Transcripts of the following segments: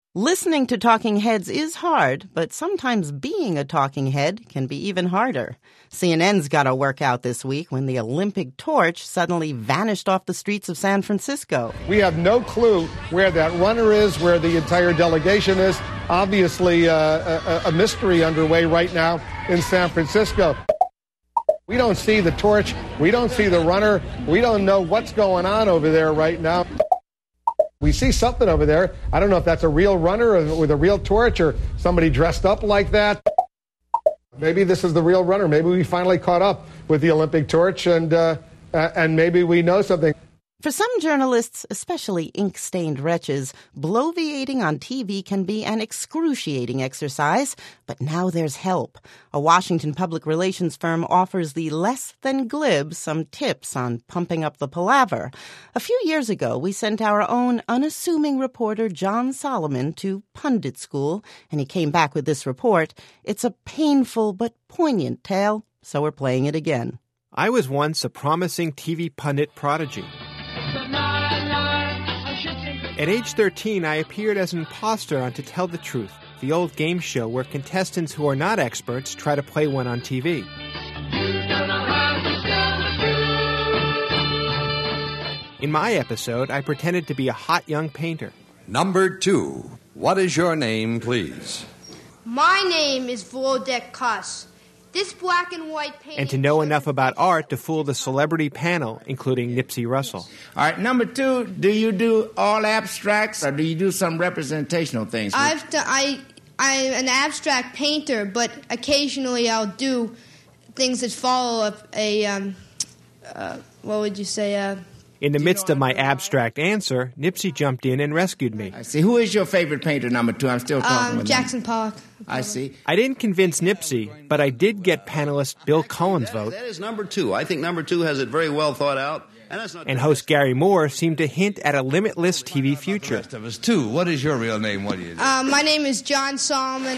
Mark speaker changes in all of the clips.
Speaker 1: Listening to talking heads is hard, but sometimes being a talking head can be even harder. CNN's got a workout this week when the Olympic torch suddenly vanished off the streets of San Francisco.
Speaker 2: We have no clue where that runner is, where the entire delegation is. Obviously, a mystery underway right now in San Francisco. We don't see the torch. We don't see the runner. We don't know what's going on over there right now. We see something over there. I don't know if that's a real runner or with a real torch or somebody dressed up like that. Maybe this is the real runner. Maybe we finally caught up with the Olympic torch and maybe we know something.
Speaker 1: For some journalists, especially ink-stained wretches, bloviating on TV can be an excruciating exercise, but now there's help. A Washington public relations firm offers the less than glib some tips on pumping up the palaver. A few years ago, we sent our own unassuming reporter John Solomon to pundit school, and he came back with this report. It's a painful but poignant tale, so we're playing it again.
Speaker 3: I was once a promising TV pundit prodigy. At age 13, I appeared as an imposter on To Tell the Truth, the old game show where contestants who are not experts try to play one on TV. In my episode, I pretended to be a hot young painter.
Speaker 4: Number 2. What is your name, please?
Speaker 5: My name is Volodek Kuss. This black and white painting...
Speaker 3: And to know enough about art to fool the celebrity panel, including Nipsey Russell.
Speaker 6: All right, number 2, do you do all abstracts or do you do some representational things?
Speaker 5: I'm an abstract painter, but occasionally I'll do things that follow what would you say?
Speaker 3: In the midst of my abstract answer, Nipsey jumped in and rescued me.
Speaker 6: I see. Who is your favorite painter, number 2? I'm still talking with
Speaker 5: Jackson Pollock.
Speaker 6: I see.
Speaker 3: I didn't convince Nipsey, but I did get panelist Bill Cullen's vote.
Speaker 7: That is number 2. I think number 2 has it very well thought out.
Speaker 3: And host Gary Moore seemed to hint at a limitless TV future.
Speaker 4: The rest of us, too. What is your real name? What do you do?
Speaker 5: My name is John Solomon.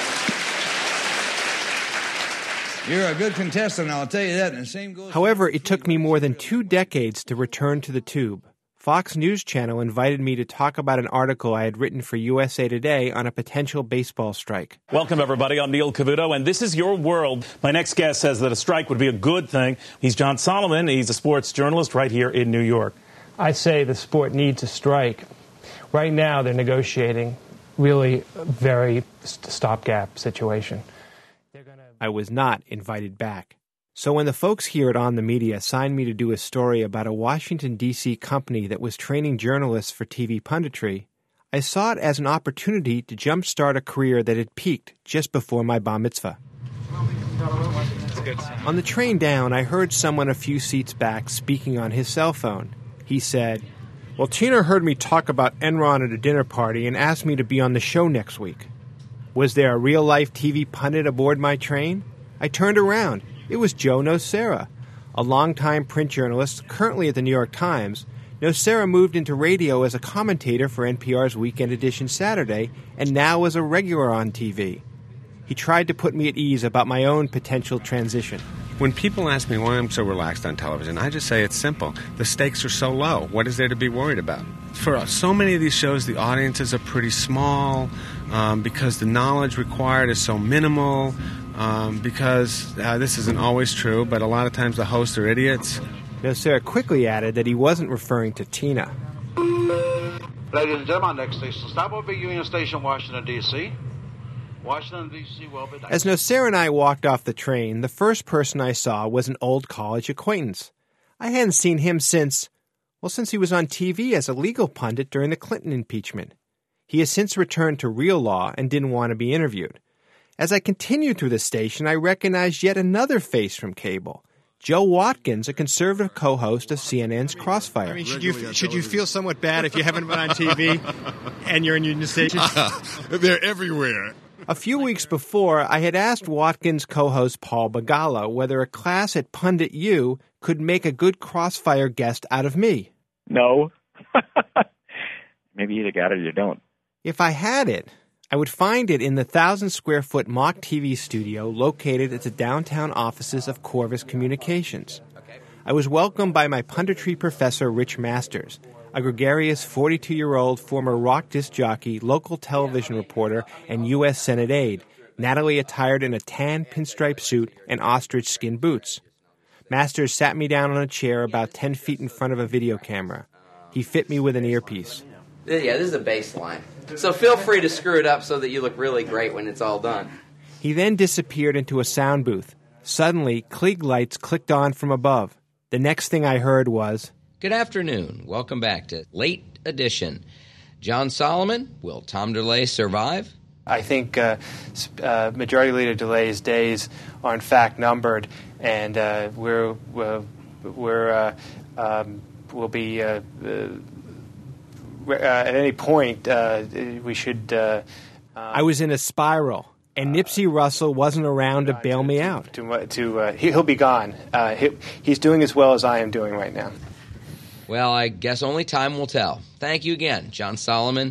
Speaker 4: You're a good contestant, I'll tell you that. And the same goes.
Speaker 3: However, it took me more than 2 decades to return to the tube. Fox News Channel invited me to talk about an article I had written for USA Today on a potential baseball strike.
Speaker 8: Welcome, everybody. I'm Neil Cavuto, and this is Your World. My next guest says that a strike would be a good thing. He's John Solomon. He's a sports journalist right here in New York.
Speaker 9: I say the sport needs a strike. Right now, they're negotiating really a very stopgap situation.
Speaker 3: I was not invited back. So when the folks here at On the Media assigned me to do a story about a Washington, D.C. company that was training journalists for TV punditry, I saw it as an opportunity to jumpstart a career that had peaked just before my bar mitzvah. On the train down, I heard someone a few seats back speaking on his cell phone. He said, "Well, Tina heard me talk about Enron at a dinner party and asked me to be on the show next week." Was there a real-life TV pundit aboard my train? I turned around. It was Joe Nocera, a longtime print journalist currently at the New York Times. Nocera moved into radio as a commentator for NPR's Weekend Edition Saturday and now is a regular on TV. He tried to put me at ease about my own potential transition.
Speaker 10: When people ask me why I'm so relaxed on television, I just say it's simple. The stakes are so low. What is there to be worried about? For so many of these shows, the audiences are pretty small because the knowledge required is so minimal, because this isn't always true, but a lot of times the hosts are idiots.
Speaker 3: Nocera quickly added that he wasn't referring to Tina.
Speaker 11: Ladies and gentlemen, next station stop will be Union Station, Washington, D.C. Washington, D.C. will be...
Speaker 3: As Nocera and I walked off the train, the first person I saw was an old college acquaintance. I hadn't seen him since he was on TV as a legal pundit during the Clinton impeachment. He has since returned to real law and didn't want to be interviewed. As I continued through the station, I recognized yet another face from cable. Joe Watkins, a conservative co-host of CNN's Crossfire.
Speaker 12: I mean, should you feel somewhat bad if you haven't been on TV and you're in Union Station?
Speaker 13: They're everywhere.
Speaker 3: A few weeks before, I had asked Watkins co-host Paul Begala whether a class at Pundit U could make a good Crossfire guest out of me.
Speaker 14: No. Maybe you either got it or you don't.
Speaker 3: If I had it, I would find it in the 1,000-square-foot mock TV studio located at the downtown offices of Corvus Communications. I was welcomed by my punditry professor, Rich Masters, a gregarious 42-year-old former rock disc jockey, local television reporter, and U.S. Senate aide, Natalie attired in a tan pinstripe suit and ostrich skin boots. Masters sat me down on a chair about 10 feet in front of a video camera. He fit me with an earpiece.
Speaker 15: Yeah, this is a baseline. So feel free to screw it up so that you look really great when it's all done.
Speaker 3: He then disappeared into a sound booth. Suddenly, Klieg lights clicked on from above. The next thing I heard was,
Speaker 16: "Good afternoon. Welcome back to Late Edition. John Solomon, will Tom DeLay survive?"
Speaker 9: I think Majority Leader DeLay's days are in fact numbered, and we'll be at any point we should.
Speaker 3: I was in a spiral, and Nipsey Russell wasn't around to bail me out.
Speaker 9: He'll be gone. He's doing as well as I am doing right now.
Speaker 16: Well, I guess only time will tell. Thank you again, John Solomon,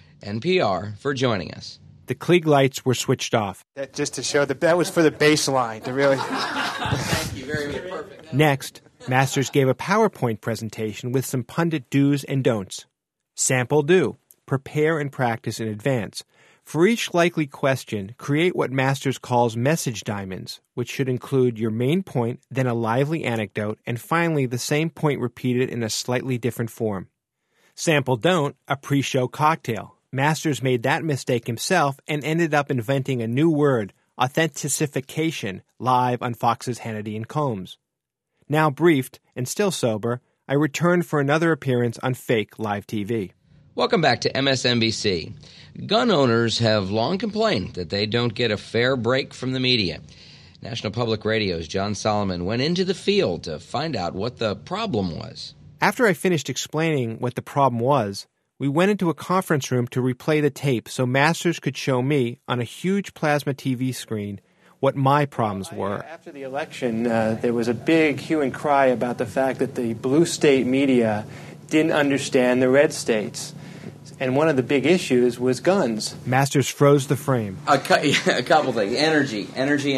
Speaker 16: NPR, for joining us.
Speaker 3: The Klieg lights were switched off.
Speaker 9: Just to show that was for the baseline, to really...
Speaker 15: Thank you, very perfect.
Speaker 3: Next, Masters gave a PowerPoint presentation with some pundit do's and don'ts. Sample do. Prepare and practice in advance. For each likely question, create what Masters calls message diamonds, which should include your main point, then a lively anecdote, and finally the same point repeated in a slightly different form. Sample don't, a pre-show cocktail. Masters made that mistake himself and ended up inventing a new word, authenticification, live on Fox's Hannity and Combs. Now briefed, and still sober, I returned for another appearance on fake live TV.
Speaker 16: Welcome back to MSNBC. Gun owners have long complained that they don't get a fair break from the media. National Public Radio's John Solomon went into the field to find out what the problem was.
Speaker 3: After I finished explaining what the problem was, we went into a conference room to replay the tape so Masters could show me, on a huge plasma TV screen, what my problems were.
Speaker 9: After the election, there was a big hue and cry about the fact that the blue state media didn't understand the red states. And one of the big issues was guns.
Speaker 3: Masters froze the frame.
Speaker 15: A couple things. Energy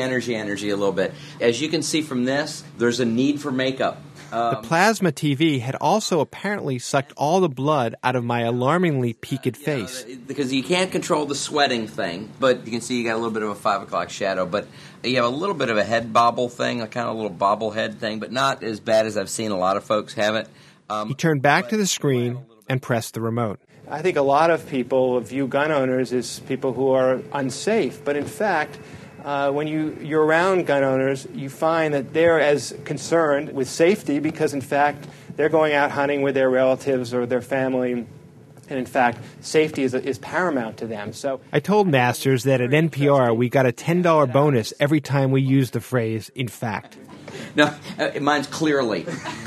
Speaker 15: a little bit. As you can see from this, there's a need for makeup.
Speaker 3: The plasma TV had also apparently sucked all the blood out of my alarmingly peaked face.
Speaker 15: Because you can't control the sweating thing, but you can see you got a little bit of a 5 o'clock shadow, but you have a little bit of a head bobble thing, a kind of little bobblehead thing, but not as bad as I've seen a lot of folks have it.
Speaker 3: He turned back to the screen and pressed the remote.
Speaker 9: I think a lot of people view gun owners as people who are unsafe, but in fact, when you're around gun owners, you find that they're as concerned with safety because, in fact, they're going out hunting with their relatives or their family, and in fact, safety is paramount to them. So
Speaker 3: I told Masters that at NPR we got a $10 bonus every time we used the phrase, in fact.
Speaker 15: No, mine's clearly.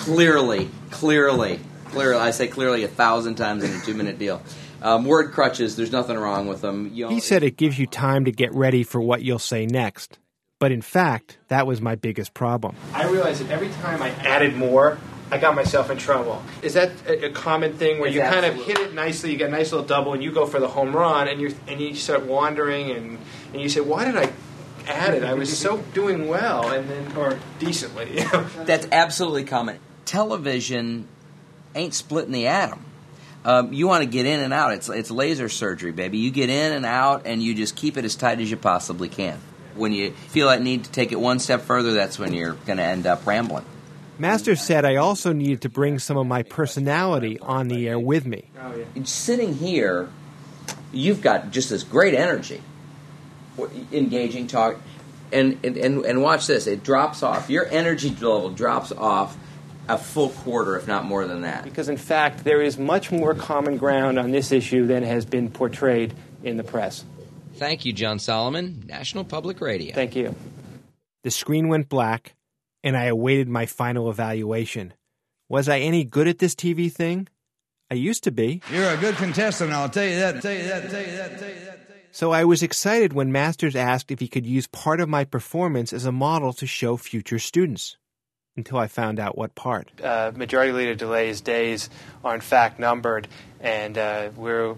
Speaker 15: I say clearly 1,000 times in a 2-minute deal. Word crutches, there's nothing wrong with them.
Speaker 3: He said it gives you time to get ready for what you'll say next. But in fact, that was my biggest problem.
Speaker 9: I realized that every time I added more, I got myself in trouble. Is that a common thing where you kind of hit it nicely, you get a nice little double, and you go for the home run, and you start wandering, and you say, why did I add it? I was so doing well, or decently.
Speaker 15: That's absolutely common. Television ain't splitting the atom. You want to get in and out. It's laser surgery, baby. You get in and out, and you just keep it as tight as you possibly can. When you feel that need to take it one step further, that's when you're going to end up rambling.
Speaker 3: Masters said I also needed to bring some of my personality on the air with me.
Speaker 15: Oh, yeah. Sitting here, you've got just this great energy, engaging, talk, and watch this. It drops off. Your energy level drops off a full quarter, if not more than that.
Speaker 9: Because, in fact, there is much more common ground on this issue than has been portrayed in the press.
Speaker 16: Thank you, John Solomon, National Public Radio.
Speaker 9: Thank you.
Speaker 3: The screen went black, and I awaited my final evaluation. Was I any good at this TV thing? I used to be.
Speaker 4: You're a good contestant, I'll tell you that.
Speaker 3: So I was excited when Masters asked if he could use part of my performance as a model to show future students. Until I found out what part.
Speaker 9: Majority Leader DeLay's days are in fact numbered, and we'll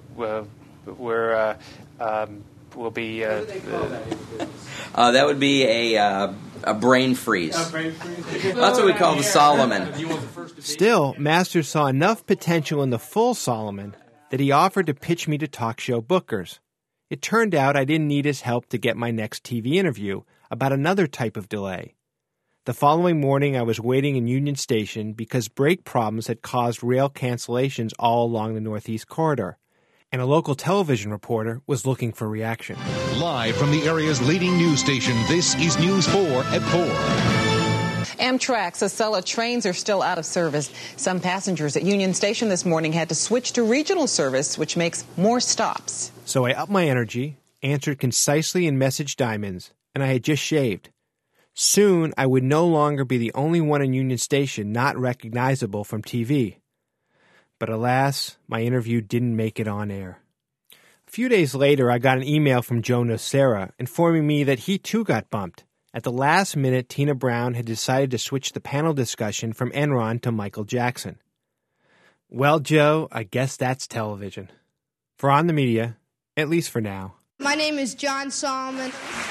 Speaker 9: be.
Speaker 15: That would be a brain freeze. That's what we call the Solomon.
Speaker 3: Still, Masters saw enough potential in the full Solomon that he offered to pitch me to talk show bookers. It turned out I didn't need his help to get my next TV interview about another type of delay. The following morning, I was waiting in Union Station because brake problems had caused rail cancellations all along the Northeast Corridor, and a local television reporter was looking for reaction.
Speaker 17: Live from the area's leading news station, this is News 4 at 4.
Speaker 18: Amtrak's Acela trains are still out of service. Some passengers at Union Station this morning had to switch to regional service, which makes more stops.
Speaker 3: So I upped my energy, answered concisely in message diamonds, and I had just shaved. Soon, I would no longer be the only one in Union Station not recognizable from TV. But alas, my interview didn't make it on air. A few days later, I got an email from Joe Nocera informing me that he too got bumped. At the last minute, Tina Brown had decided to switch the panel discussion from Enron to Michael Jackson. Well, Joe, I guess that's television. For On the Media, at least for now.
Speaker 5: My name is John Solomon.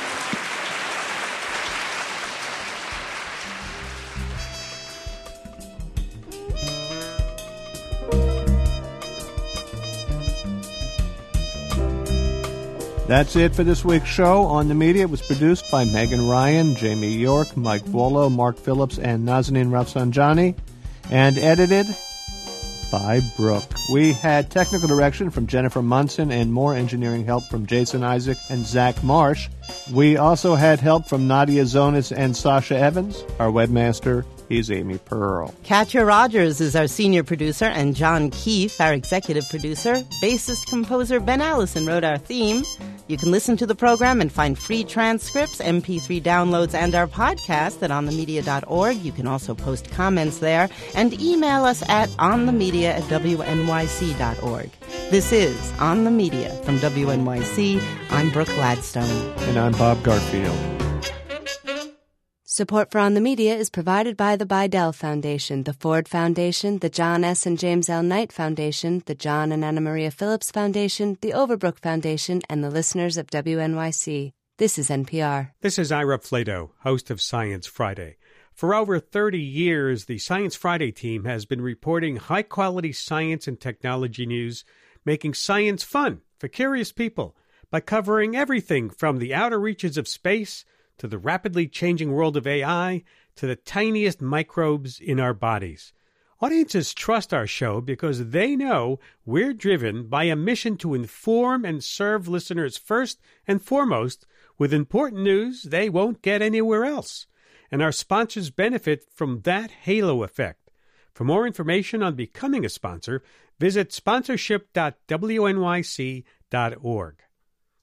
Speaker 19: That's it for this week's show. On the Media, it was produced by Megan Ryan, Jamie York, Mike Volo, Mark Phillips, and Nazanin Rafsanjani, and edited by Brooke. We had technical direction from Jennifer Munson and more engineering help from Jason Isaac and Zach Marsh. We also had help from Nadia Zonis and Sasha Evans. Our webmaster is Amy Pearl.
Speaker 1: Katya Rogers is our senior producer, and John Keefe, our executive producer. Bassist-composer Ben Allison wrote our theme. You can listen to the program and find free transcripts, MP3 downloads, and our podcast at onthemedia.org. You can also post comments there and email us at onthemedia@wnyc.org. This is On the Media from WNYC. I'm Brooke Gladstone.
Speaker 19: And I'm Bob Garfield.
Speaker 20: Support for On the Media is provided by the Bidell Foundation, the Ford Foundation, the John S. and James L. Knight Foundation, the John and Anna Maria Phillips Foundation, the Overbrook Foundation, and the listeners of WNYC. This is NPR.
Speaker 21: This is Ira Flato, host of Science Friday. For over 30 years, the Science Friday team has been reporting high-quality science and technology news, making science fun for curious people by covering everything from the outer reaches of space to the rapidly changing world of AI, to the tiniest microbes in our bodies. Audiences trust our show because they know we're driven by a mission to inform and serve listeners first and foremost with important news they won't get anywhere else. And our sponsors benefit from that halo effect. For more information on becoming a sponsor, visit sponsorship.wnyc.org.